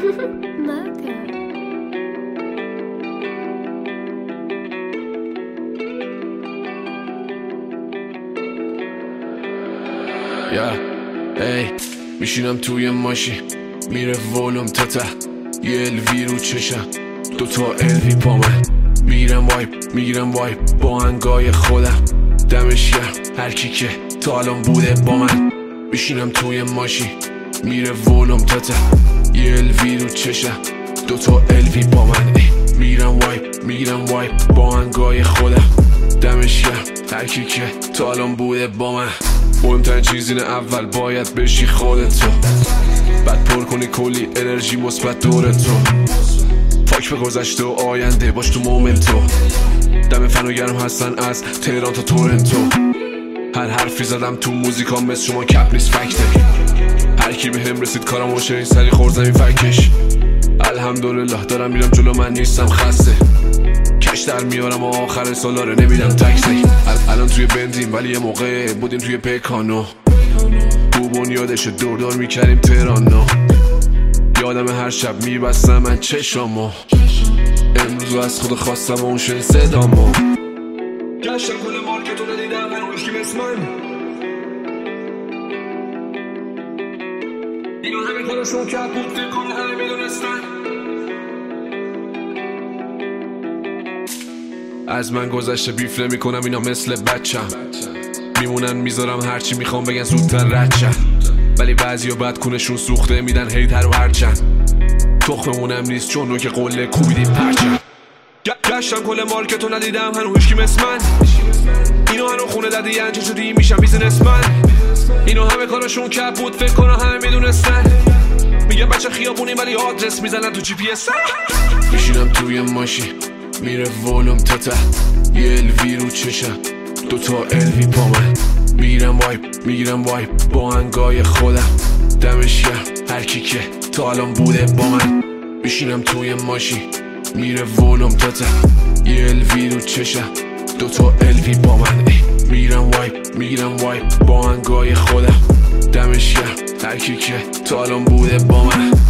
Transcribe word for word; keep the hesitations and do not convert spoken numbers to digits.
یا ای میشینم توی ماشین میره ولوم تا ته یه الوی رو چشم دوتا الوی با من میرم وایب میگیرم وایب با هنگای خودم دمش گرم هرکی که تا الان بوده با من میشینم توی ماشین میره ولوم تا ته یه الوی رو چشم دوتا الوی با من میرم وایب میگیرم وایب با هنگای خودم دمش گرم هرکی که تا الان بوده با من مهمترین چیز اینه اول باید بشی خودتو بعد پر کنی کلی انرژی مثبت دورتو فاک به گذشته و آینده باش تو مومنتو دم فن و گرم هستن از تهران تا تورنتو هر حرفی زدم تو موزیکام مثل شما کپ نیست فکته هر کی به هم رسید کارم و شنید سری خورزم این فکش الحمدلله دارم میرم جلو من نیستم خسته کش در میارم و آخر سالاره نمیدم تکسی الان توی بنزین ولی یه موقع بودیم توی پیکانو بوبون یادش دور دور میکردیم تهرانو یادم هر شب میبستم من چشامو امروز از خود خواستم و اون شنید صدامو گشتم کل مارکتو ندیدم من روشکی مثل من اینو همه کارشون کرد بود فکر کنه همه میدونستن از من گذشته بیف نمی کنم اینا مثل بچم میمونن میذارم هرچی میخوام بگن زودتر رچم ولی بعضی و بد کونشون سوخته میدن هیتر و هرچن تخممونم نیست چون نوک قله کوبیدیم پرچم گشتم کل مارکتو ندیدم هنو هیچکی مثل من اینو هنو خونه دادی انچه شدی میشم بیزنس من اینو همه کارشون کپ بود فکر کنم همه میدونستن میگه بچه خیابونیم ولی آدرس میزنن تو جی پی اس میشینم توی ماشین میره ولوم تا ته یه الوی رو چشم دوتا الوی با من میگیرم وایب میگیرم وایب با هنگای خودم دمش گرم هرکی که تا الان بوده با من میشینم توی ماشین میره ولوم تا ته یه الوی رو چشم دوتا الوی با من میگیرم وایب میگیرم وایب با هنگای خودم دمش گرم هرکی که تا الان بوده با من